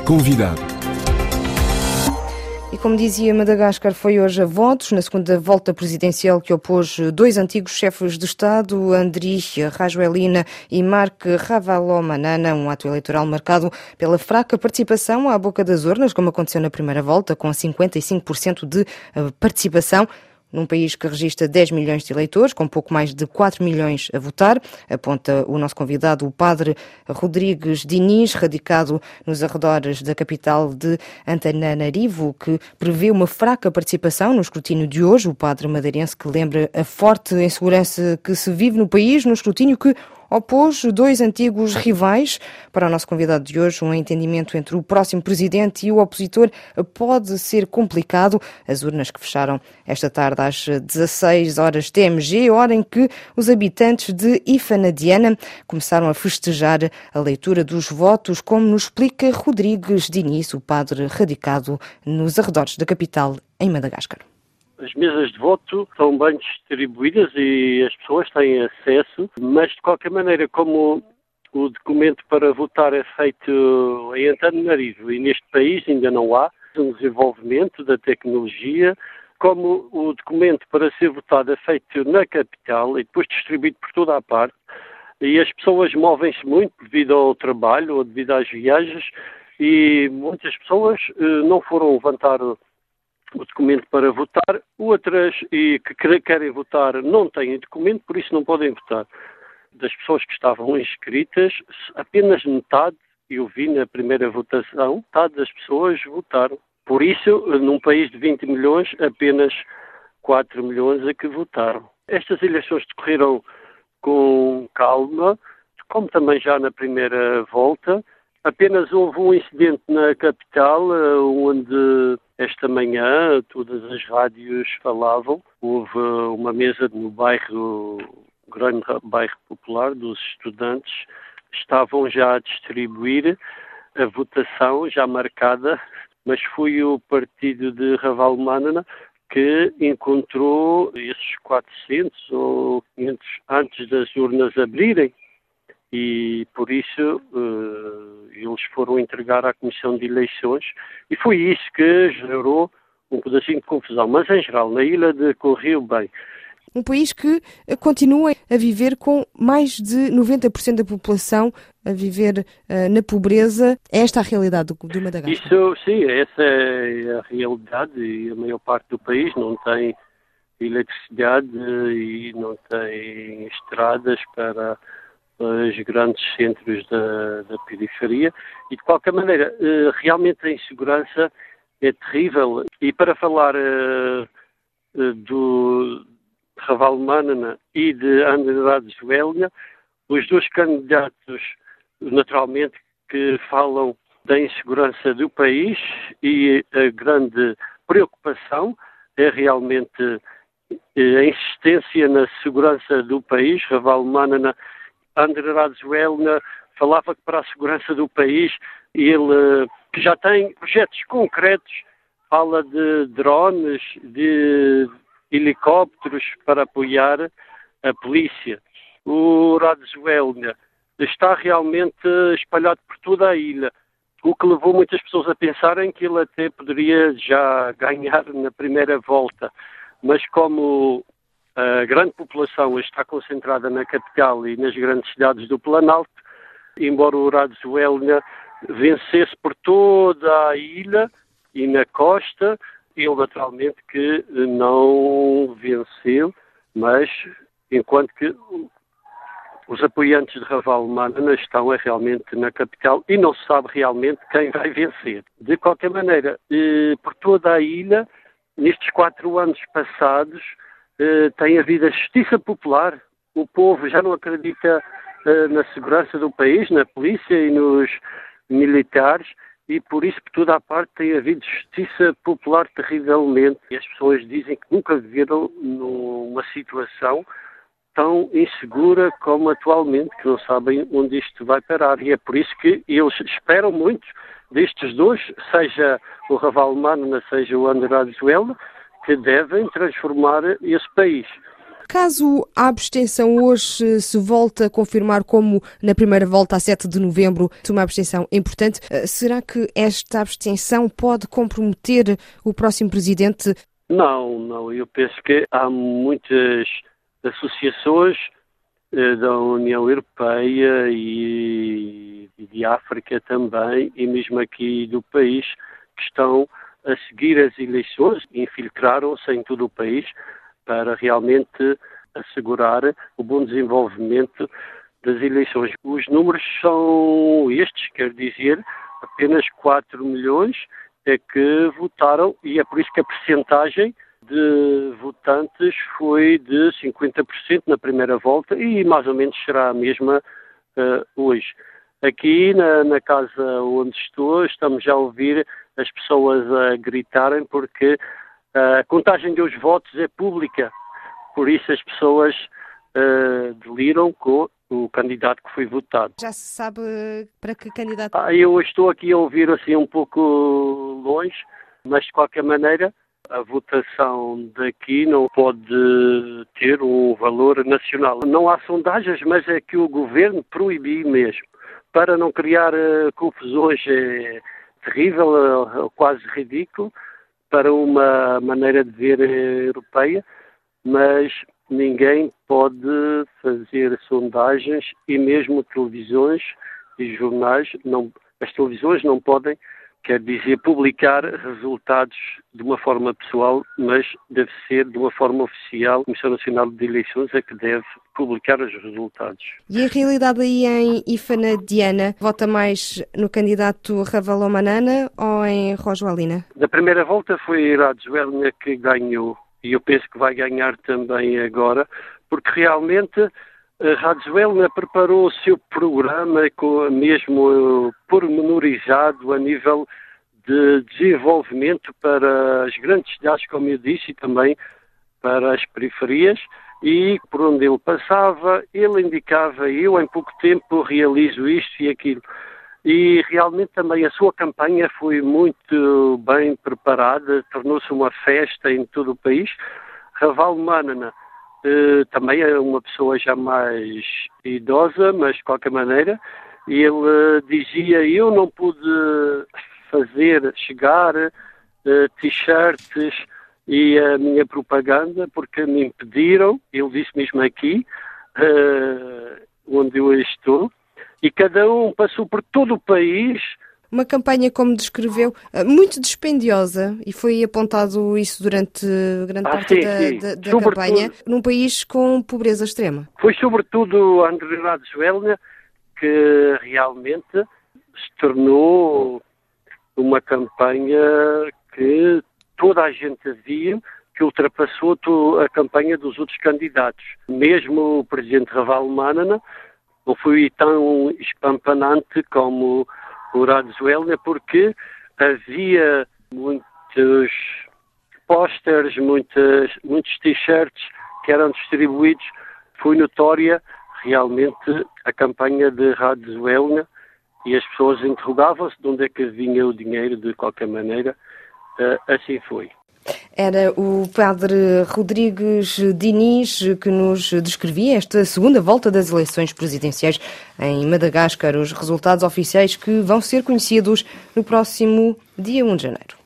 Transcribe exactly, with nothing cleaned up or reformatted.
Convidado. E como dizia, Madagascar foi hoje a votos na segunda volta presidencial que opôs dois antigos chefes de Estado, Andry Rajoelina e Marc Ravalomanana, um ato eleitoral marcado pela fraca participação à boca das urnas, como aconteceu na primeira volta, com cinquenta e cinco por cento de participação. Num país que registra dez milhões de eleitores, com pouco mais de quatro milhões a votar, aponta o nosso convidado, o padre Rodrigues Diniz, radicado nos arredores da capital de Antananarivo, que prevê uma fraca participação no escrutínio de hoje. O padre madeirense que lembra a forte insegurança que se vive no país, no escrutínio que opôs dois antigos rivais. Para o nosso convidado de hoje, um entendimento entre o próximo presidente e o opositor pode ser complicado. As urnas que fecharam esta tarde às dezasseis horas T M G, hora em que os habitantes de Ifanadiana começaram a festejar a leitura dos votos, como nos explica Rodrigues Diniz, o padre radicado nos arredores da capital, em Madagascar. As mesas de voto estão bem distribuídas e as pessoas têm acesso, mas de qualquer maneira, como o documento para votar é feito em Antananarivo e neste país ainda não há um desenvolvimento da tecnologia, como o documento para ser votado é feito na capital e depois distribuído por toda a parte, e as pessoas movem-se muito devido ao trabalho ou devido às viagens, e muitas pessoas eh, não foram levantar o documento para votar, outras e que querem votar não têm documento, por isso não podem votar. Das pessoas que estavam inscritas, apenas metade, eu vi na primeira votação, metade das pessoas votaram. Por isso, num país de vinte milhões, apenas quatro milhões é que votaram. Estas eleições decorreram com calma, como também já na primeira volta. Apenas houve um incidente na capital, onde esta manhã todas as rádios falavam. Houve uma mesa no bairro, grande bairro popular dos estudantes, estavam já a distribuir a votação já marcada, mas foi o partido de Ravalomanana que encontrou esses quatrocentos ou quinhentos antes das urnas abrirem. E por isso uh, eles foram entregar à Comissão de Eleições e foi isso que gerou um pedacinho de confusão. Mas em geral, na ilha decorreu bem. Um país que continua a viver com mais de noventa por cento da população a viver uh, na pobreza. É esta a realidade do, do Madagascar? Isso, sim, essa é a realidade, e a maior parte do país não tem eletricidade e não tem estradas para os grandes centros da, da periferia, e de qualquer maneira, realmente a insegurança é terrível. E para falar uh, do Ravalomanana e de Andry Rajoelina, os dois candidatos, naturalmente, que falam da insegurança do país, e a grande preocupação é realmente a insistência na segurança do país. Ravalomanana, Andry Rajoelina falava que para a segurança do país ele que já tem projetos concretos, fala de drones, de helicópteros para apoiar a polícia. O Rajoelina está realmente espalhado por toda a ilha, o que levou muitas pessoas a pensarem que ele até poderia já ganhar na primeira volta, mas como a grande população está concentrada na capital e nas grandes cidades do Planalto, embora o Rajoelina vencesse por toda a ilha e na costa, ele naturalmente que não venceu, mas enquanto que os apoiantes de Ravalomanana estão realmente na capital e não se sabe realmente quem vai vencer. De qualquer maneira, por toda a ilha, nestes quatro anos passados, Uh, tem havido a justiça popular. O povo já não acredita uh, na segurança do país, na polícia e nos militares, e por isso, por toda a parte, tem havido justiça popular terrivelmente. E as pessoas dizem que nunca viveram numa situação tão insegura como atualmente, que não sabem onde isto vai parar. E é por isso que eles esperam muito destes dois, seja o Ravalomanana, seja o Andry Rajoelina, que devem transformar esse país. Caso a abstenção hoje se volte a confirmar como na primeira volta a sete de novembro, uma abstenção importante, será que esta abstenção pode comprometer o próximo presidente? Não, não. Eu penso que há muitas associações da União Europeia e de África também, e mesmo aqui do país, que estão a seguir as eleições, infiltraram-se em todo o país para realmente assegurar o bom desenvolvimento das eleições. Os números são estes, quer dizer, apenas quatro milhões é que votaram, e é por isso que a percentagem de votantes foi de cinquenta por cento na primeira volta e mais ou menos será a mesma uh, hoje. Aqui na, na casa onde estou, estamos já a ouvir as pessoas a gritarem porque a contagem dos votos é pública, por isso as pessoas uh, deliram com o candidato que foi votado. Já se sabe para que candidato? Ah, eu estou aqui a ouvir assim um pouco longe, mas de qualquer maneira a votação daqui não pode ter um valor nacional. Não há sondagens, mas é que o governo proibiu mesmo. Para não criar uh, confusões é terrível, uh, quase ridículo, para uma maneira de ver uh, europeia, mas ninguém pode fazer sondagens e mesmo televisões e jornais, não, as televisões não podem, quer dizer, publicar resultados de uma forma pessoal, mas deve ser de uma forma oficial. A Comissão Nacional de Eleições é que deve publicar os resultados. E a realidade aí em Ifana Diana, vota mais no candidato Ravalomanana ou em Rajoelina? Na primeira volta foi Rajoelina que ganhou, e eu penso que vai ganhar também agora, porque realmente Rajoelina preparou o seu programa com, mesmo pormenorizado a nível de desenvolvimento para as grandes cidades, como eu disse, e também para as periferias, e por onde ele passava, ele indicava: eu em pouco tempo realizo isto e aquilo. E realmente também a sua campanha foi muito bem preparada, tornou-se uma festa em todo o país. Ravalomanana Uh, também é uma pessoa já mais idosa, mas de qualquer maneira, ele uh, dizia: eu não pude fazer chegar uh, t-shirts e a minha propaganda porque me impediram. Ele disse mesmo aqui, uh, onde eu estou, e cada um passou por todo o país. Uma campanha, como descreveu, muito dispendiosa, e foi apontado isso durante grande ah, parte sim, da, sim. da, da campanha, num país com pobreza extrema. Foi sobretudo André Rajoelina que realmente se tornou uma campanha que toda a gente via, que ultrapassou a campanha dos outros candidatos. Mesmo o presidente Ravalomanana não foi tão espampanante como o Rajoelina, porque havia muitos pósteres, muitos, muitos t-shirts que eram distribuídos. Foi notória realmente a campanha de Rajoelina e as pessoas interrogavam-se de onde é que vinha o dinheiro. De qualquer maneira, assim foi. Era o padre Rodrigues Diniz que nos descrevia esta segunda volta das eleições presidenciais em Madagascar, os resultados oficiais que vão ser conhecidos no próximo dia primeiro de janeiro.